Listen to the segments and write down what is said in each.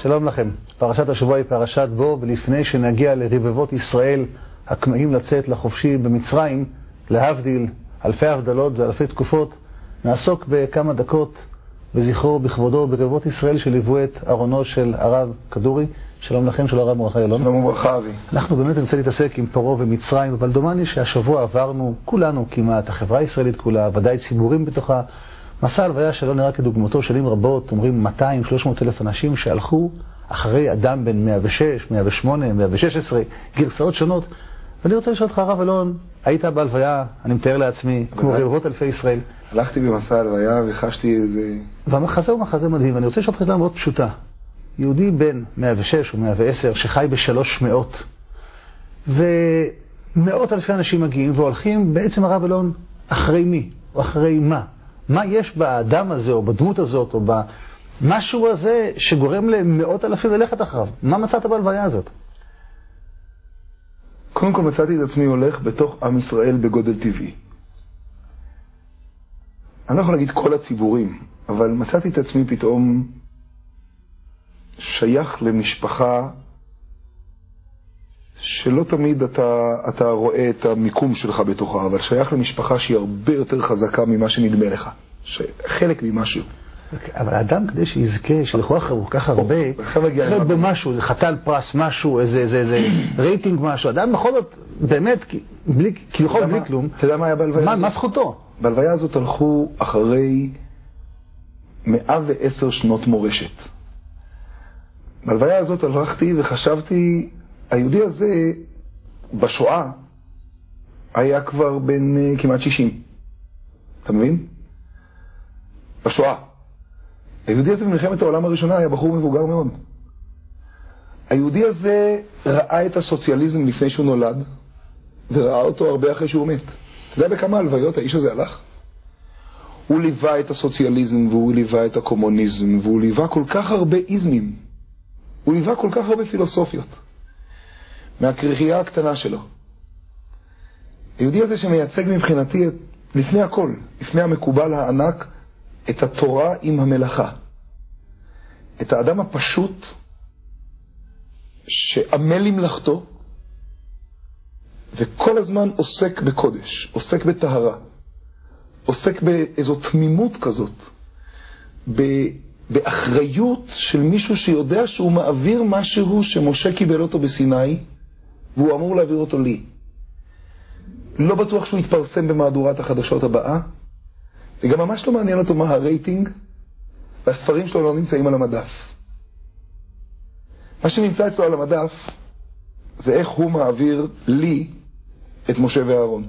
שלום לכם. פרשת השבוע היא פרשת בו, ולפני שנגיע לרבבות ישראל הכמהים לצאת לחופשי במצרים, להבדיל אלפי הבדלות ואלפי תקופות, נעסוק בכמה דקות בזכרו בכבודו ברבבות ישראל שליוו את ארונו של הרב כדורי. שלום לכם, שלום הרב מרדכי אלון. שלום וברכה אבי. אנחנו באמת נרצה להתעסק עם פרעה ומצרים, אבל דומני שהשבוע עברנו כולנו כמעט, החברה הישראלית כולה, ודאי ציבורים בתוכה, מסע הלוויה שלא נראה כדוגמתו. שנים רבות, אומרים 200-300 אלף אנשים שהלכו אחרי אדם בן 106, 108, 116, גרסאות שונות. ואני רוצה לשאול אותך, הרב אלון, היית בהלוויה, אני מתאר לעצמי, כמו רבבות אלפי ישראל. הלכתי במסע הלוויה וחשתי איזה... והמחזה הוא מחזה מדהים, ואני רוצה לשאול אותך שאלה מאוד פשוטה. יהודי בן 106 או 110 שחי ב300, ומאות אלפי אנשים מגיעים והולכים בעצם, הרב אלון, אחרי מי? או אחרי מה? מה יש באדם הזה או בדמות הזאת או במשהו הזה שגורם למאות אלפים ללכת אחריו? מה מצאת בהלוויה הזאת? קודם כל מצאתי את עצמי הולך בתוך עם ישראל בגודל טבעי. אני לא יכול להגיד כל הציבורים, אבל מצאתי את עצמי פתאום שייך למשפחה שלא תמיד אתה רואה את המיקום שלך בתוכה, אבל שייך למשפחה שהיא הרבה יותר חזקה ממה שנדמה לך, חלק ממשהו. אבל האדם כדי שיזכה, שלכו אחר כל כך הרבה, צריך להיות במשהו, זה חתל פרס משהו, איזה רייטינג משהו. אדם בכל זאת, באמת, כביכול בלי כלום, אתה יודע מה היה בהלוויה? מה זכותו? בהלוויה הזאת הלכו אחרי 110 שנות מורשת. בהלוויה הזאת הלכתי וחשבתי, היהודי הזה בשואה היה כבר בן כמעט 60. אתה מבין? בשואה. היהודי הזה במלחמת העולם הראשונה היה בחור מבוגר מאוד. היהודי הזה ראה את הסוציאליזם לפני שהוא נולד, וראה אותו הרבה אחרי שהוא מת. אתה יודע בכמה הלוויות האיש הזה הלך? הוא ליווה את הסוציאליזם, והוא ליווה את הקומוניזם, והוא ליווה כל כך הרבה איזמים. הוא ליווה כל כך הרבה פילוסופיות. מהכרחייה הקטנה שלו. היהודי הזה שמייצג מבחינתי לפני הכל, לפני המקובל הענק, את התורה עם המלאכה. את האדם הפשוט שעמל למלאכתו וכל הזמן עוסק בקודש, עוסק בטהרה, עוסק באיזו תמימות כזאת, באחריות של מישהו שיודע שהוא מעביר משהו שמשה קיבל אותו בסיני והוא אמור להעביר אותו לי. לא בטוח שהוא יתפרסם במהדורת החדשות הבאה, וגם ממש לא מעניין אותו מה הרייטינג, והספרים שלו לא נמצאים על המדף. מה שנמצא אצלו על המדף זה איך הוא מעביר לי את משה ואהרון.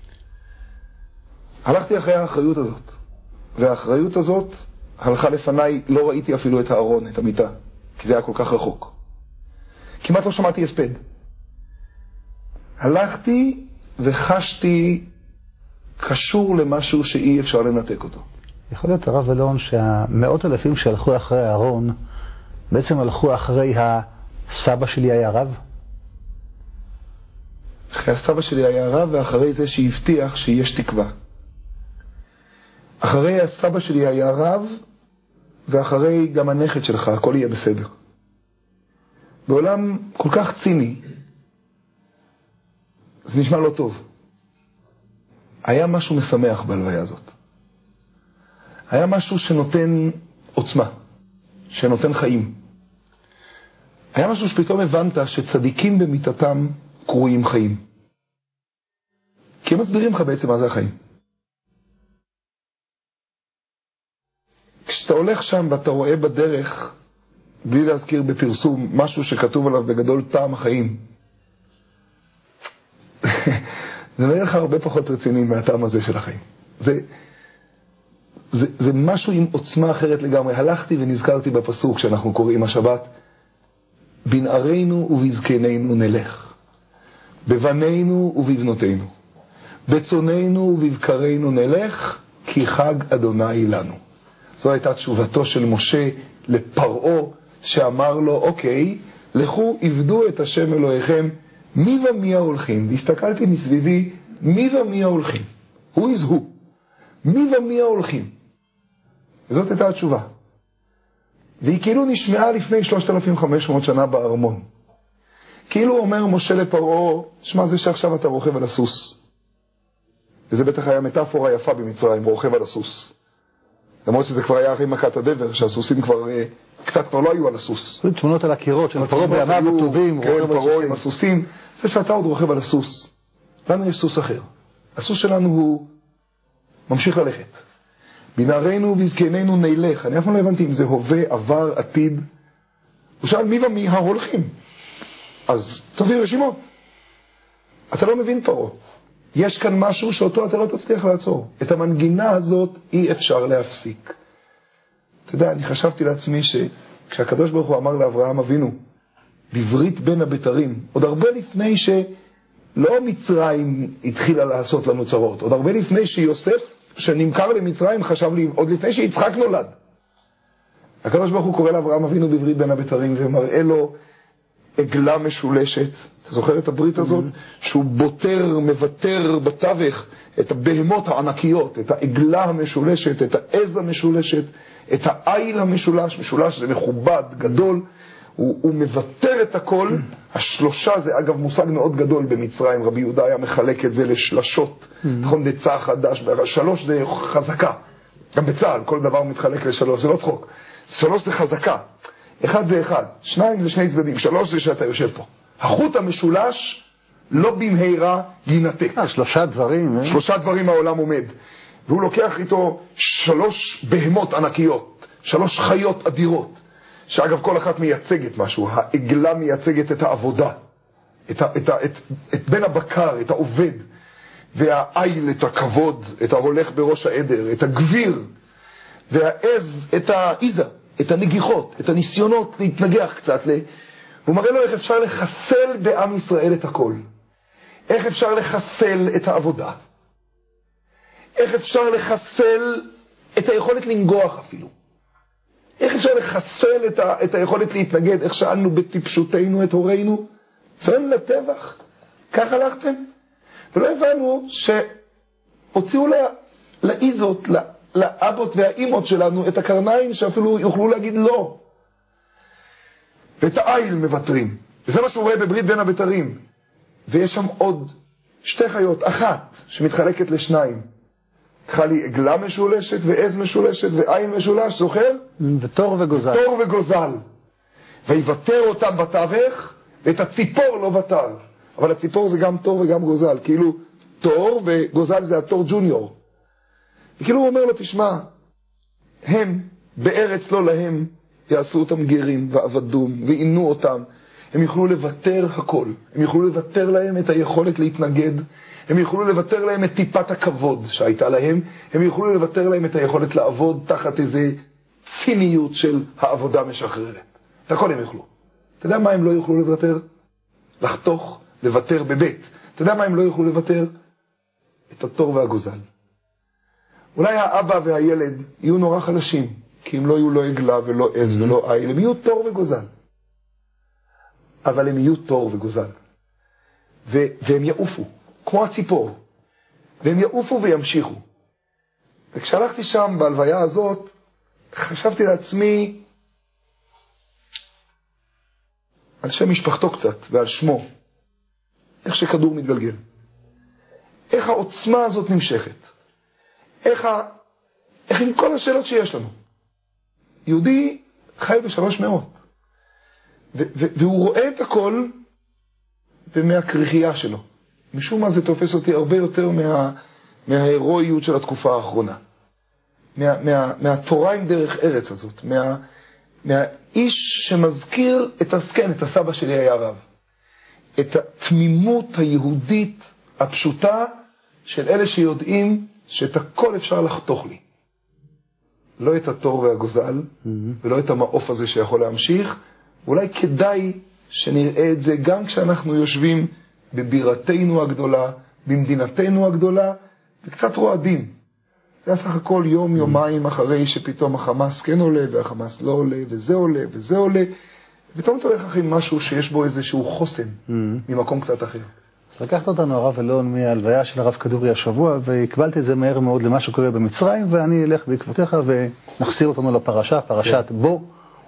הלכתי אחרי האחריות הזאת, והאחריות הזאת הלכה לפניי, לא ראיתי אפילו את הארון, את המיטה, כי זה היה כל כך רחוק. כמעט לא שמעתי הספד. הלכתי וחשתי קשור למשהו שאי אפשר לנתק אותו. יכול להיות, הרב אלון, שהמאות אלפים שהלכו אחרי הארון, בעצם הלכו אחרי הסבא שלי היה רב? אחרי הסבא שלי היה רב, ואחרי זה שהבטיח שיש תקווה. אחרי הסבא שלי היה רב, ואחרי גם הנכד שלך, הכל יהיה בסדר. בעולם כל כך ציני, זה נשמע לא טוב. היה משהו משמח בהלוויה הזאת. היה משהו שנותן עוצמה, שנותן חיים. היה משהו שפתאום הבנת שצדיקים במיטתם קרויים חיים. כי הם מסבירים לך בעצם מה זה החיים. כשאתה הולך שם ואתה רואה בדרך, בלי להזכיר בפרסום, משהו שכתוב עליו בגדול טעם החיים, זה נראה לך הרבה פחות רציני מהטעם הזה של החיים. זה משהו עם עוצמה אחרת לגמרי. הלכתי ונזכרתי בפסוק שאנחנו קוראים השבת, בנערינו ובזקנינו נלך, בבנינו ובבנותינו, בצוננו ובבקרינו נלך, כי חג אדוני לנו. זו הייתה תשובתו של משה לפרעה, שאמר לו, אוקיי, לכו עבדו את השם אלוהיכם, מי ומי ההולכים? והסתכלתי מסביבי, מי ומי ההולכים? Who is who? מי ומי ההולכים? וזאת הייתה התשובה. והיא כאילו נשמעה לפני 3,500 שנה בארמון. כאילו אומר משה לפרעה, שמע, זה שעכשיו אתה רוכב על הסוס. וזה בטח היה מטאפורה יפה במצרים, רוכב על הסוס. למרות שזה כבר היה אחרי מכת הדבר, שהסוסים כבר קצת כבר לא היו על הסוס. תמונות על הקירות של פרעה בימיו הטובים, כן, פרעה עם הסוסים. זה שאתה עוד רוכב על הסוס. לנו יש סוס אחר. הסוס שלנו הוא ממשיך ללכת. בנערינו ובזקנינו נלך. אני אף פעם לא הבנתי אם זה הווה, עבר, עתיד. הוא שאל מי ומי ההולכים. אז תביא רשימות. אתה לא מבין פרעה. יש כאן משהו שאותו אתה לא תצליח לעצור. את המנגינה הזאת אי אפשר להפסיק. אתה יודע, אני חשבתי לעצמי שכשהקדוש ברוך הוא אמר לאברהם אבינו, בברית בין הבתרים, עוד הרבה לפני שלא מצרים התחילה לעשות לנו צרות, עוד הרבה לפני שיוסף שנמכר למצרים חשב לי, עוד לפני שיצחק נולד. הקדוש ברוך הוא קורא לאברהם אבינו בברית בין הבתרים ומראה לו עגלה משולשת. אתה זוכר את הברית הזאת? שהוא בוטר, מבטר בתווך את הבהמות הענקיות, את העגלה המשולשת, את העז המשולשת, את העיל המשולש, משולש זה מכובד, גדול, הוא מבטר את הכל. השלושה זה אגב מושג מאוד גדול במצרים, רבי יהודה היה מחלק את זה לשלשות, נכון, דצה חדש, שלוש זה חזקה, גם בצהל כל דבר מתחלק לשלוש, זה לא צחוק, שלוש זה חזקה, אחד זה אחד, שניים זה שני צדדים, שלוש זה שאתה יושב פה. החוט המשולש לא במהרה ינתק. שלושה דברים. שלושה דברים העולם עומד. והוא לוקח איתו שלוש בהמות ענקיות, שלוש חיות אדירות, שאגב כל אחת מייצגת משהו. העגלה מייצגת את העבודה, את בן הבקר, את העובד, והעיל את הכבוד, את ההולך בראש העדר, את הגביר, והעז את העיזה, את הנגיחות, את הניסיונות להתנגח קצת. הוא מראה לו איך אפשר לחסל בעם ישראל את הכל. איך אפשר לחסל את העבודה. איך אפשר לחסל את היכולת לנגוח אפילו. איך אפשר לחסל את היכולת להתנגד. איך שאלנו בטיפשותנו את הורינו, צאן לטבח, כך הלכתם. ולא הבנו שהוציאו לאיזות, לאבות והאימות שלנו את הקרניים שאפילו יוכלו להגיד לא. ואת העיל מבטרים. וזה מה שהוא רואה בברית בין הבתרים. ויש שם עוד שתי חיות, אחת שמתחלקת לשניים. קחה לי עגלה משולשת ועז משולשת ועיל משולש, זוכר? ותור וגוזל. ותור וגוזל. ויוותר אותם בתווך, ואת הציפור לא ותר. אבל הציפור זה גם תור וגם גוזל. כאילו תור וגוזל זה התור ג'וניור. וכאילו הוא אומר לו, תשמע, הם בארץ לא להם יעשו אותם גרים ועבדום ועינו אותם. הם יוכלו לוותר הכל. הם יוכלו לוותר להם את היכולת להתנגד. הם יוכלו לוותר להם את טיפת הכבוד שהייתה להם. הם יוכלו לוותר להם את היכולת לעבוד תחת איזה ציניות של העבודה משחררת. את הכל הם יוכלו. אתה יודע מה הם לא יוכלו לוותר? לחתוך, לוותר בבית. אתה יודע מה הם לא יוכלו לוותר? את התור והגוזל. אולי האבא והילד יהיו נורא חלשים, כי אם לא יהיו לא עגלה ולא עז ולא עיל, הם יהיו תור וגוזל. אבל הם יהיו תור וגוזל. והם יעופו, כמו הציפור. והם יעופו וימשיכו. וכשהלכתי שם בהלוויה הזאת, חשבתי לעצמי על שם משפחתו קצת ועל שמו. איך שכדור מתגלגל. איך העוצמה הזאת נמשכת. איך עם כל השאלות שיש לנו. יהודי חי ב300. והוא רואה את הכל ומהכרחייה שלו. משום מה זה תופס אותי הרבה יותר מההירואיות של התקופה האחרונה. מהתורה עם דרך ארץ הזאת. מהאיש שמזכיר את הסבא שלי היה רב. את התמימות היהודית הפשוטה של אלה שיודעים שאת הכל אפשר לחתוך לי. לא את התור והגוזל, ולא את המעוף הזה שיכול להמשיך. אולי כדאי שנראה את זה גם כשאנחנו יושבים בבירתנו הגדולה, במדינתנו הגדולה, וקצת רועדים. זה סך הכל יום, יומיים אחרי שפתאום החמאס כן עולה, והחמאס לא עולה, וזה עולה, וזה עולה. ופתאום אתה הולך אחרי משהו שיש בו איזשהו חוסן, ממקום קצת אחר. אז לקחת אותנו הרב אלון מהלוויה של הרב כדורי השבוע, והקבלתי את זה מהר מאוד למה שקורה במצרים, ואני אלך בעקבותיך ונחזיר אותנו לפרשה, פרשת בו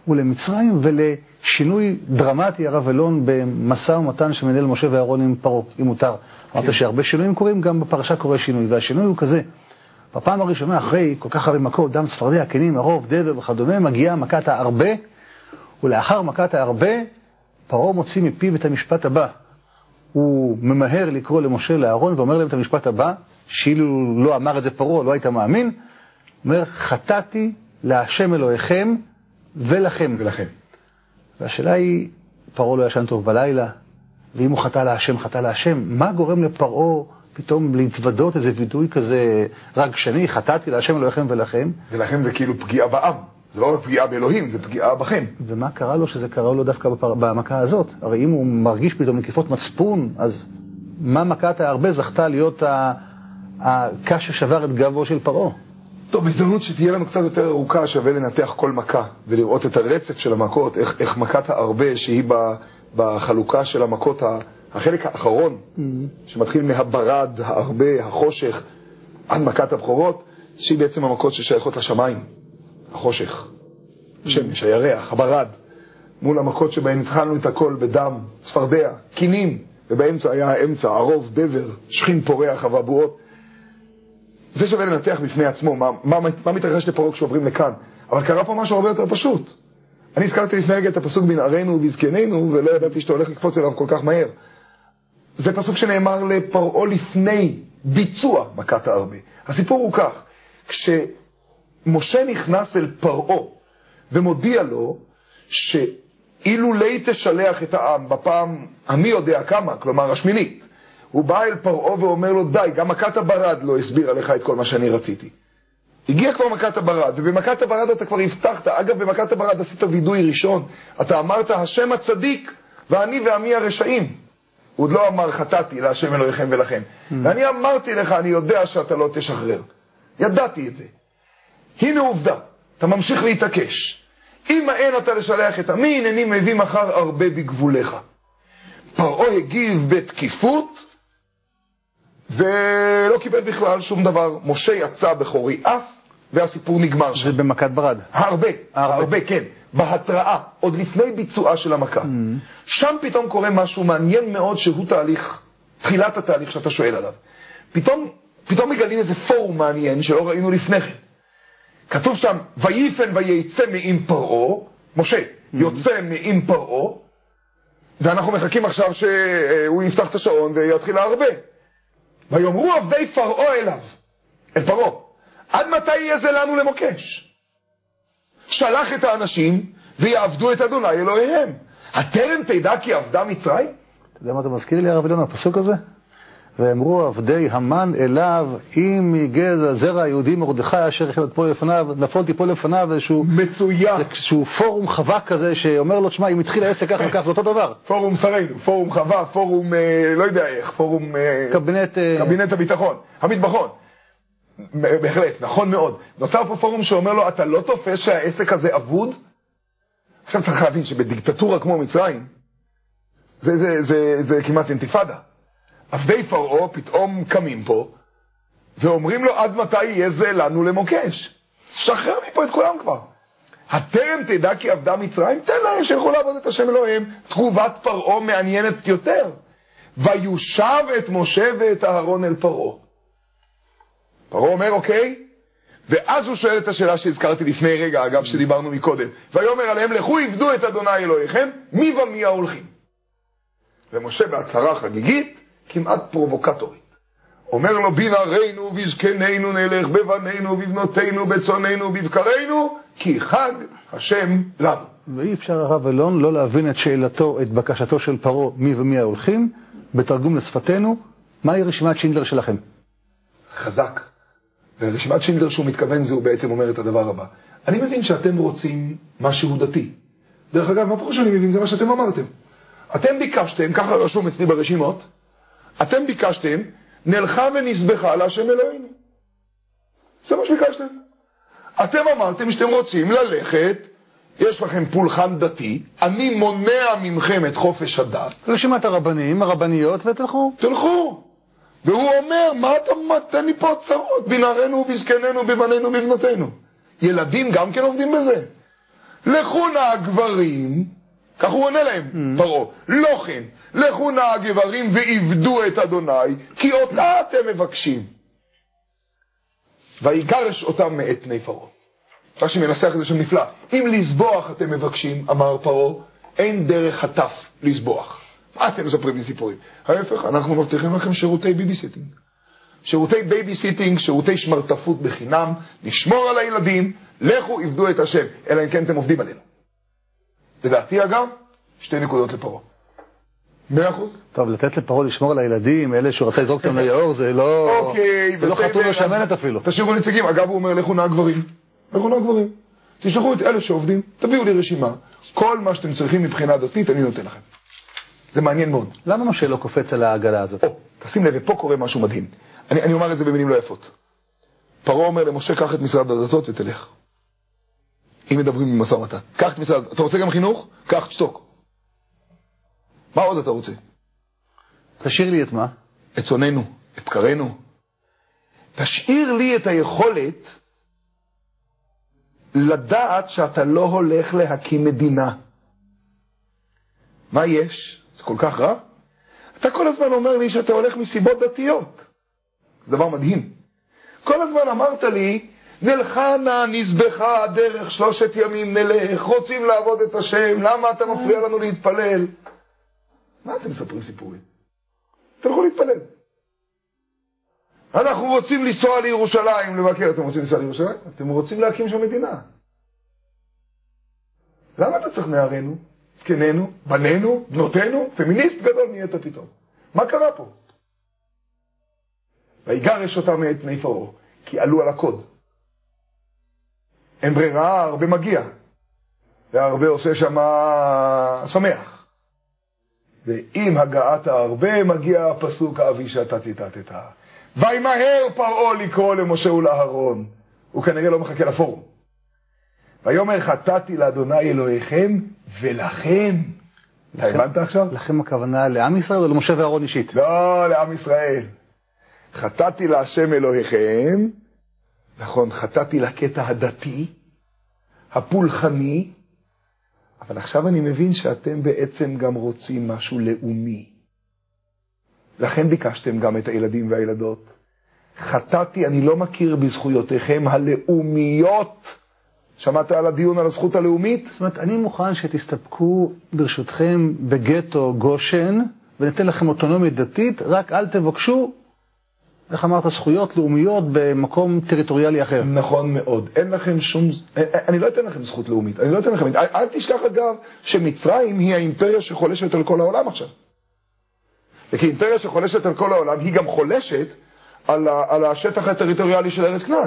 ולמצרים ולשינוי דרמטי, הרב אלון, במשא ומתן שמנהל משה ואהרון עם פרעה, אם מותר. אמרת שהרבה שינויים קורים, גם בפרשה קורה שינוי, והשינוי הוא כזה. בפעם הראשונה, אחרי כל כך הרבה מכות, דם צפרדע, קנים, ערוב, דבר וכדומה, מגיעה מכת הארבה, ולאחר מכת הארבה, פרעה מוציא מפיו את המשפט הבא. הוא ממהר לקרוא למשה לאהרון ואומר להם את המשפט הבא, שאילו לא אמר את זה פרעה, לא היית מאמין. אומר, חטאתי להשם אלוהיכם ולכם. והשאלה היא, פרעה לא ישן טוב בלילה, ואם הוא חטא להשם, מה גורם לפרעה פתאום להתוודות איזה וידוי כזה רגשני, חטאתי להשם אלוהיכם ולכם? ולכם זה כאילו פגיעה בעם. זה לא רק פגיעה באלוהים, זה פגיעה בכם. ומה קרה לו שזה קרה לו דווקא במכה הזאת? הרי אם הוא מרגיש פתאום נקיפות מצפון, אז מה מכת הארבה זכתה להיות הקש ששבר את גבו של פרעה? טוב, בהזדמנות שתהיה לנו קצת יותר ארוכה, שווה לנתח כל מכה, ולראות את הרצף של המכות, איך מכת הארבה, שהיא בחלוקה של המכות, החלק האחרון, שמתחיל מהברד, הארבה, החושך, עד מכת הבכורות, שהיא בעצם המכות ששייכות לשמיים. החושך, השמש, הירח, הברד, מול המכות שבהן התחלנו את הכל בדם, צפרדע, קינים, ובאמצע היה האמצע, ערוב, דבר, שכין פורח, אבעבועות. זה שווה לנתח בפני עצמו, מה מתרחש לפרעה כשעוברים לכאן. אבל קרה פה משהו הרבה יותר פשוט. אני הזכרתי לפני רגע את הפסוק בנערינו ובזקנינו, ולא ידעתי שאתה הולך לקפוץ אליו כל כך מהר. זה פסוק שנאמר לפרעה לפני ביצוע מכת הארבה. הסיפור הוא כך, משה נכנס אל פרעה ומודיע לו שאילולי תשלח את העם בפעם המי יודע כמה, כלומר השמינית, הוא בא אל פרעה ואומר לו, די, גם מכת הברד לא הסבירה לך את כל מה שאני רציתי. הגיע כבר מכת הברד, ובמכת הברד אתה כבר הבטחת, אגב במכת הברד עשית וידוי ראשון, אתה אמרת השם הצדיק ואני ועמי הרשעים. הוא עוד לא אמר חטאתי להשם אלוהיכם ולכם. ואני אמרתי לך, אני יודע שאתה לא תשחרר. ידעתי את זה. הנה עובדה, אתה ממשיך להתעקש. אם אין אתה לשלח את עמי, הנני מביא מחר הרבה בגבוליך. פרעה הגיב בתקיפות, ולא קיבל בכלל שום דבר. משה יצא בחורי אף, והסיפור נגמר שם. זה במכת ברד. הרבה, כן. בהתראה, עוד לפני ביצועה של המכה. שם פתאום קורה משהו מעניין מאוד, שהוא תחילת התהליך שאתה שואל עליו. פתאום מגלים איזה פורום מעניין שלא ראינו לפני כן. כתוב שם, ויפן וייצא מעם פרעה, משה יוצא מעם פרעה, ואנחנו מחכים עכשיו שהוא יפתח את השעון ויתחיל להרבה. ויאמרו עבדי פרעה אליו, אל פרעה, עד מתי יהיה זה לנו למוקש? שלח את האנשים ויעבדו את אדוני אלוהיהם. הטרם תדע כי עבדה מצרים? אתה יודע מה אתה מזכיר לי הרב אלון, הפסוק הזה? ואמרו עבדי המן אליו, אם מגזע זרע היהודי מרדכי אשר יחלט לפניו, נפול תיפול לפניו, איזשהו פורום חווה כזה שאומר לו, תשמע, אם התחיל העסק כך וכך, זה אותו דבר. פורום שרינו, פורום חווה, פורום לא יודע איך, פורום קבינט הביטחון, המטבחון. בהחלט, נכון מאוד. נוצר פה פורום שאומר לו, אתה לא תופס שהעסק הזה אבוד? עכשיו צריך להבין שבדיקטטורה כמו מצרים, זה כמעט אינתיפאדה. עבדי פרעה פתאום קמים פה, ואומרים לו עד מתי יהיה זה לנו למוקש. שחרר מפה את כולם כבר. הטרם תדע כי עבדה מצרים, תן להם שילכו לעבוד את השם אלוהים. תגובת פרעה מעניינת יותר. ויושב את משה ואת אהרון אל פרעה. פרעה אומר אוקיי, ואז הוא שואל את השאלה שהזכרתי לפני רגע, אגב שדיברנו מקודם. ויאמר עליהם, לכו עבדו את אדוני אלוהיכם, מי ומי ההולכים. ומשה בהצהרה חגיגית, כמעט פרובוקטורית. אומר לו, בנערינו ובזקנינו נלך, בבנינו ובבנותינו, בצאנינו ובבקרינו, כי חג השם לנו. ואי אפשר הרב אלון לא להבין את שאלתו, את בקשתו של פרעה, מי ומי ההולכים, בתרגום לשפתנו, מהי רשימת שינדלר שלכם? חזק. ורשימת שינדלר שהוא מתכוון זה, הוא בעצם אומר את הדבר הבא. אני מבין שאתם רוצים משהו דתי. דרך אגב, מה פה שאני מבין? זה מה שאתם אמרתם. אתם ביקשתם, ככה רשום אצלי ברשימות, אתם ביקשתם, נלכה ונזבחה להשם אלוהינו. זה מה שביקשתם. אתם אמרתם שאתם רוצים ללכת, יש לכם פולחן דתי, אני מונע ממכם את חופש הדת. רשימת הרבנים, הרבניות, ותלכו. תלכו. והוא אומר, מה אתה מתן לי פה צרות? בנערינו ובזקנינו, בבנינו ובבנותינו. ילדים גם כן עובדים בזה. לכו נא הגברים, כך הוא עונה להם, פרעה, לא כן, לכו נא הגברים ועבדו את אדוני, כי אותה אתם מבקשים. ויגרש אותם מאת פני פרעה. רש"י מנסח את זה שם נפלא. אם לסבוח אתם מבקשים, אמר פרעה, אין דרך הטף לסבוח. מה אתם מספרים לי סיפורים? ההפך, אנחנו מבטיחים לכם שירותי ביביסיטינג. שירותי בייביסיטינג, שירותי שמרטפות בחינם, נשמור על הילדים, לכו עבדו את השם, אלא אם כן אתם עובדים עלינו. לדעתי אגב, 2 נקודות לפרעה. 100%. טוב, לתת לפרעה לשמור על הילדים, אלה שהוא רצה לזרוק אותם ליאור, זה לא... אוקיי, זה לא חתול או שמנת אפילו. תשאירו נציגים, אגב הוא אומר, לכו נא הגברים. לכו נא הגברים. תשלחו את אלה שעובדים, תביאו לי רשימה. כל מה שאתם צריכים מבחינה דתית, אני נותן לכם. זה מעניין מאוד. למה משה לא קופץ על העגלה הזאת? תשים לב, פה קורה משהו מדהים. אני אומר את זה במילים לא יפות. פרעה אומר למשה, קח את משרד הדתות ותלך. אם מדברים במשא ומתן. קח את משרד, אתה רוצה גם חינוך? קח, תשתוק. מה עוד אתה רוצה? תשאיר לי את מה? את צוננו, את בקרנו. תשאיר לי את היכולת לדעת שאתה לא הולך להקים מדינה. מה יש? זה כל כך רע? אתה כל הזמן אומר לי שאתה הולך מסיבות דתיות. זה דבר מדהים. כל הזמן אמרת לי, נלכה נא נזבחה דרך 3 ימים נלך, רוצים לעבוד את השם, למה אתה מפריע לנו להתפלל? מה אתם מספרים סיפורים? תלכו להתפלל. אנחנו רוצים לנסוע לירושלים לבקר. אתם רוצים לנסוע לירושלים? אתם רוצים להקים שם מדינה. למה אתה צריך נערינו, זקנינו, בנינו, בנותינו, פמיניסט גדול נהיית פתאום? מה קרה פה? ויגרש אותם מאת פני פרעה, כי עלו על הקוד. אין ברירה, הרבה מגיע. והרבה עושה שם שמח. ואם הגעת הרבה מגיע הפסוק האבי שאתה ציטטת. וימהר פרעה לקרוא למשה ולאהרון. הוא כנראה לא מחכה לפורום. ויאמר חטאתי לאדוני אלוהיכם ולכם. אתה הבנת עכשיו? לכם הכוונה לעם ישראל או למשה ואהרון אישית? לא, לעם ישראל. חטאתי להשם אלוהיכם. נכון, חטאתי לקטע הדתי, הפולחני, אבל עכשיו אני מבין שאתם בעצם גם רוצים משהו לאומי. לכן ביקשתם גם את הילדים והילדות. חטאתי, אני לא מכיר בזכויותיכם הלאומיות. שמעת על הדיון על הזכות הלאומית? זאת אומרת, אני מוכן שתסתפקו ברשותכם בגטו גושן, וניתן לכם אוטונומיה דתית, רק אל תבקשו, איך אמרת, זכויות לאומיות במקום טריטוריאלי אחר. נכון מאוד. אין לכם שום... אני לא אתן לכם זכות לאומית. אני לא אתן לכם... אל תשכח אגב שמצרים היא האימפריה שחולשת על כל העולם עכשיו. וכי אימפריה שחולשת על כל העולם היא גם חולשת על השטח הטריטוריאלי של ארץ כנען.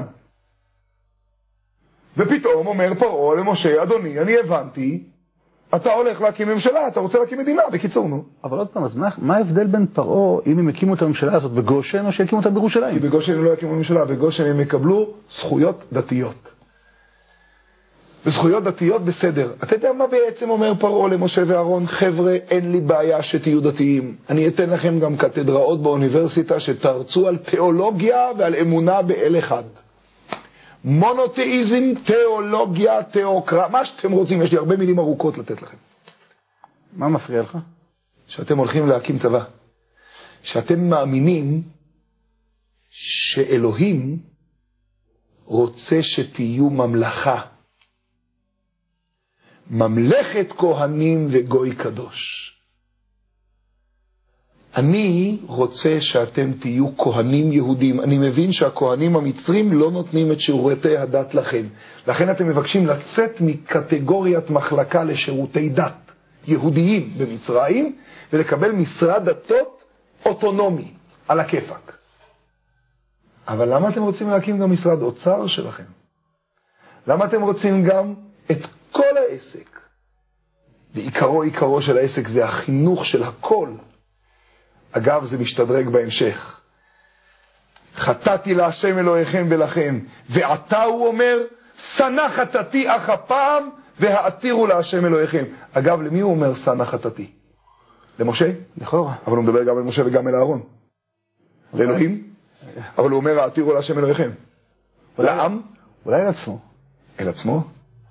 ופתאום אומר פרעה למשה, אדוני, אני הבנתי, אתה הולך להקים ממשלה, אתה רוצה להקים מדינה, בקיצור, נו. אבל עוד פעם, אז מה ההבדל בין פרעה אם הם הקימו את הממשלה הזאת בגושן או שהקימו אותה בירושלים? כי בגושן הם לא יקימו ממשלה, בגושן הם יקבלו זכויות דתיות. וזכויות דתיות בסדר. אתה יודע מה בעצם אומר פרעה למשה ואהרון? חבר'ה, אין לי בעיה שתהיו דתיים. אני אתן לכם גם קתדראות באוניברסיטה שתרצו על תיאולוגיה ועל אמונה באל אחד. מונותאיזם, תיאולוגיה, תיאוקרטיה, מה שאתם רוצים, יש לי הרבה מילים ארוכות לתת לכם. מה מפריע לך? שאתם הולכים להקים צבא. שאתם מאמינים שאלוהים רוצה שתהיו ממלכה. ממלכת כהנים וגוי קדוש. אני רוצה שאתם תהיו כהנים יהודים. אני מבין שהכהנים המצרים לא נותנים את שירותי הדת לכם. לכן אתם מבקשים לצאת מקטגוריית מחלקה לשירותי דת יהודיים במצרים, ולקבל משרד דתות אוטונומי על הכיפק. אבל למה אתם רוצים להקים גם משרד אוצר שלכם? למה אתם רוצים גם את כל העסק? ועיקרו של העסק זה החינוך של הכל. אגב, זה משתדרג בהמשך. חטאתי להשם אלוהיכם ולכם, ועתה הוא אומר, שנא חטאתי אך הפעם, והעתירו להשם אלוהיכם. אגב, למי הוא אומר שנא חטאתי? למשה? לכאורה. אבל הוא מדבר גם על משה וגם אל אהרון. לאלוהים? אבל הוא אומר, העתירו להשם אלוהיכם. לעם? אולי אל עצמו. אל עצמו?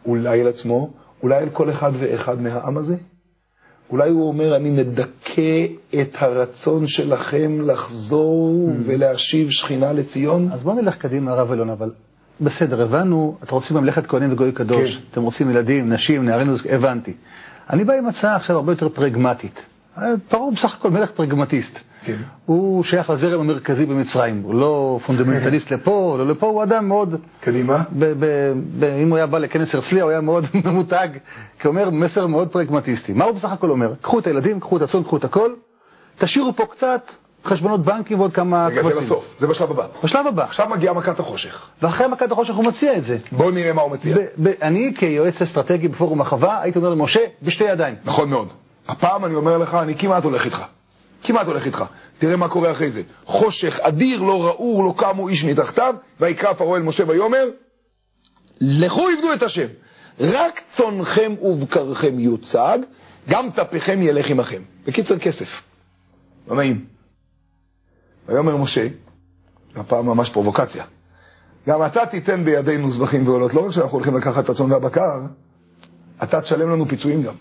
אולי על עצמו, אולי על כל אחד ואחד מהעם הזה. אולי הוא אומר, אני מדכא את הרצון שלכם לחזור ולהשיב שכינה לציון. אז בוא נלך קדימה, הרב אלון, אבל בסדר, הבנו, אתם רוצים ממלכת כהנים וגוי קדוש, אתם רוצים ילדים, נשים, נערים, הבנתי. אני בא עם הצעה עכשיו הרבה יותר פרגמטית. פרעה הוא בסך הכל מלך פרגמטיסט. כן. הוא שייך לזרם המרכזי במצרים, הוא לא פונדמנטליסט לפה, לא לפה, הוא אדם מאוד... קדימה. אם הוא היה בא לכנס הרצליה, הוא היה מאוד ממותג, כי הוא אומר מסר מאוד פרגמטיסטי. מה הוא בסך הכל אומר? קחו את הילדים, קחו את הצאן, קחו את הכל, תשאירו פה קצת חשבונות בנקים ועוד כמה כבשים. זה בסוף, זה בשלב הבא. בשלב הבא. עכשיו מגיעה מכת החושך. ואחרי מכת החושך הוא מציע את זה. בואו נראה מה הוא מציע. אני כיועץ אסטרטגי בפורום החווה, הייתי אומר למשה, בשתי ידיים. נכון מאוד. הפעם אני אומר לך, אני כמעט הולך איתך. כמעט הולך איתך. תראה מה קורה אחרי זה. חושך אדיר, לא ראו, לא קמו איש מתחתיו, ויקרא פרעה אל משה ויאמר, לכו עבדו את השם. רק צונכם ובקרכם יוצג, גם טפיכם ילך עמכם. בקיצר כסף. לא נעים. ויאמר משה, הפעם ממש פרובוקציה. גם אתה תיתן בידינו זבחים ועולות. לא רק שאנחנו הולכים לקחת את הצאן והבקר, אתה תשלם לנו פיצויים גם.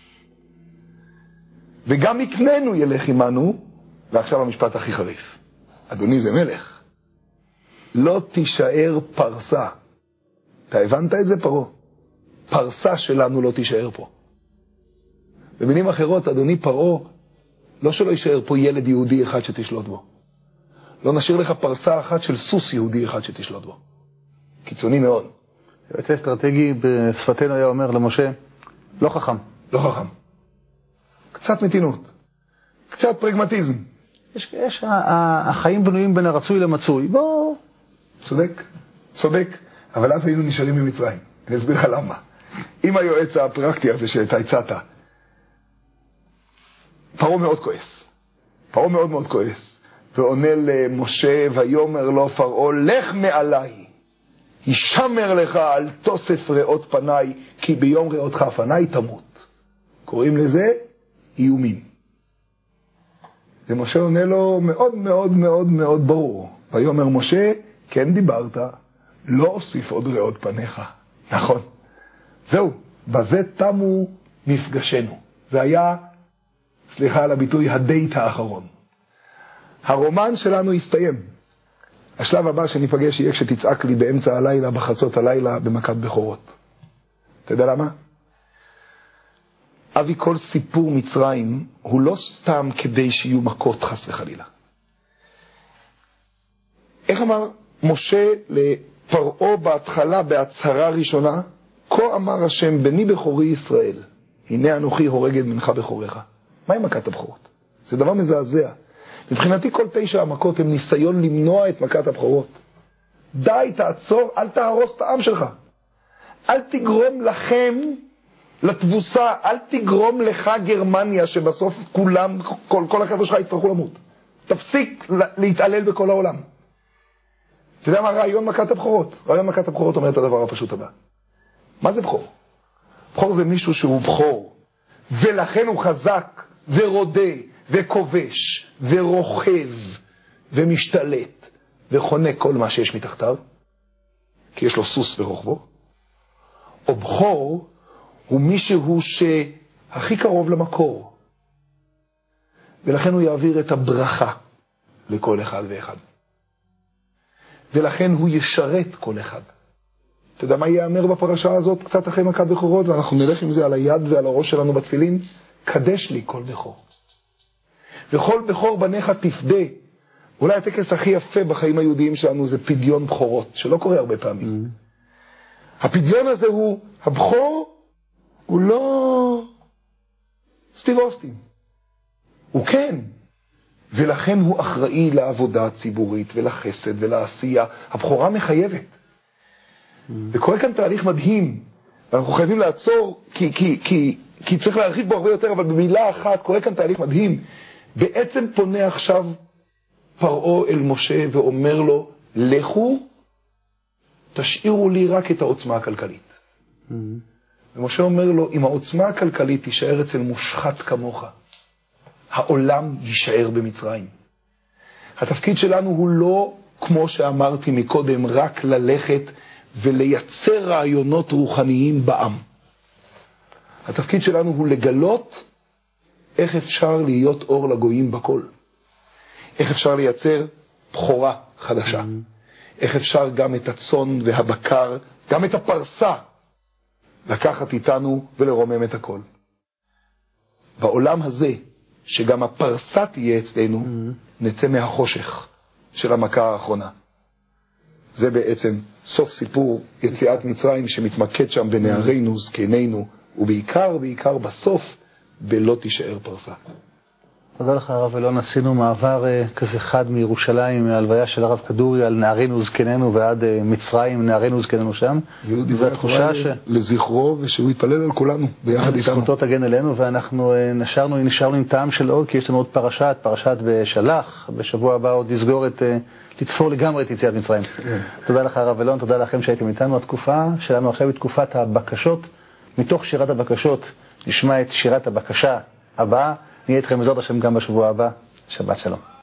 וגם מקננו ילך עמנו, ועכשיו המשפט הכי חריף. אדוני זה מלך. לא תישאר פרסה. אתה הבנת את זה פרעה? פרסה שלנו לא תישאר פה. במילים אחרות, אדוני פרעה, לא שלא יישאר פה ילד יהודי אחד שתשלוט בו. לא נשאיר לך פרסה אחת של סוס יהודי אחד שתשלוט בו. קיצוני מאוד. יועץ אסטרטגי בשפתנו היה אומר למשה, לא חכם. לא חכם. קצת מתינות. קצת פרגמטיזם. החיים בנויים בין הרצוי למצוי. בוא. צודק. צודק. אבל אז היינו נשארים במצרים. אני אסביר לך למה. אם היועץ הפרקטי הזה שאתה הצעת, פרעה מאוד כועס. פרעה מאוד מאוד כועס. ועונה למשה ויאמר לו פרעה, לך מעליי. הישמר לך על תוסף ראות פניי, כי ביום ראותך פניי תמות. קוראים לזה איומים. ומשה עונה לו מאוד מאוד מאוד מאוד ברור. ויאמר משה, כן דיברת, לא אוסיף עוד ראות פניך. נכון. זהו, בזה תמו מפגשנו. זה היה, סליחה על הביטוי, הדייט האחרון. הרומן שלנו הסתיים. השלב הבא שניפגש יהיה כשתצעק לי באמצע הלילה, בחצות הלילה, במכת בכורות. אתה יודע למה? אבי, כל סיפור מצרים הוא לא סתם כדי שיהיו מכות חס וחלילה. איך אמר משה לפרעה בהתחלה בהצהרה ראשונה? כה אמר השם בני בכורי ישראל, הנה אנוכי הורג את בנך בכורך. מה עם מכת הבכורות? זה דבר מזעזע. מבחינתי כל 9 המכות הם ניסיון למנוע את מכת הבכורות. די, תעצור, אל תהרוס את העם שלך. אל תגרום לכם לתבוסה, אל תגרום לך גרמניה שבסוף כולם, כל החבר'ה שלך יצטרכו למות. תפסיק להתעלל בכל העולם. אתה יודע מה רעיון מכת הבכורות? רעיון מכת הבכורות אומר את הדבר הפשוט הבא. מה זה בכור? בכור זה מישהו שהוא בכור, ולכן הוא חזק ורודה וכובש ורוכב ומשתלט וחונה כל מה שיש מתחתיו, כי יש לו סוס ורוכבו. או בכור הוא מישהו שהכי קרוב למקור, ולכן הוא יעביר את הברכה לכל אחד ואחד, ולכן הוא ישרת כל אחד. אתה יודע מה יאמר בפרשה הזאת קצת אחרי מכת בכורות, ואנחנו נלך עם זה על היד ועל הראש שלנו בתפילין? קדש לי כל בכור, וכל בכור בניך תפדה. אולי הטקס הכי יפה בחיים היהודיים שלנו זה פדיון בכורות, שלא קורה הרבה פעמים. הפדיון הזה הוא, הבכור הוא לא סטיב אוסטין, הוא כן, ולכן הוא אחראי לעבודה הציבורית ולחסד ולעשייה. הבכורה מחייבת. וקורה כאן תהליך מדהים, ואנחנו חייבים לעצור כי צריך להרחיב בו הרבה יותר, אבל במילה אחת קורה כאן תהליך מדהים. בעצם פונה עכשיו פרעה אל משה ואומר לו, לכו תשאירו לי רק את העוצמה הכלכלית. ומשה אומר לו, אם העוצמה הכלכלית תישאר אצל מושחת כמוך, העולם יישאר במצרים. התפקיד שלנו הוא לא, כמו שאמרתי מקודם, רק ללכת ולייצר רעיונות רוחניים בעם. התפקיד שלנו הוא לגלות איך אפשר להיות אור לגויים בכל. איך אפשר לייצר בחורה חדשה. איך אפשר גם את הצאן והבקר, גם את הפרסה, לקחת איתנו ולרומם את הכל. בעולם הזה, שגם הפרסה תהיה אצלנו, נצא מהחושך של המכה האחרונה. זה בעצם סוף סיפור יציאת מצרים שמתמקד שם בנערינו, זקנינו, ובעיקר בסוף, בלא תישאר פרסה. תודה לך הרב אלון, עשינו מעבר כזה חד מירושלים, מהלוויה של הרב כדורי על נערינו זקנינו ועד מצרים, נערינו זקנינו שם. והתחושה לזכרו ושהוא יתפלל על כולנו ביחד איתנו. זכותו תגן אלינו, ואנחנו נשארנו עם טעם של עוד, כי יש לנו עוד פרשת בשלח, בשבוע הבא עוד לתפור לגמרי את יציאת מצרים. תודה לך הרב אלון, תודה לכם שהייתם איתנו. התקופה שלנו עכשיו היא תקופת הבקשות. מתוך שירת הבקשות נשמע את שירת הבקשה הבאה. נהיה איתכם בעזרת השם גם בשבוע הבא. שבת שלום.